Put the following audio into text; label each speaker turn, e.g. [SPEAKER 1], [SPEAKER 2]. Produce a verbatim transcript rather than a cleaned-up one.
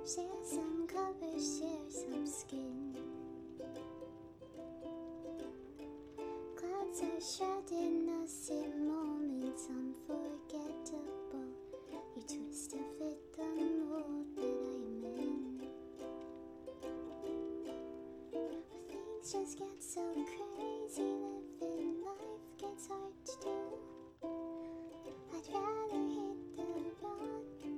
[SPEAKER 1] Share some colors, share some skin. Clouds are shrouding us in moments unforgettable. You twist to fit the mold that I'm in. But things just get so crazy, living life gets hard to do. I'd rather hit the road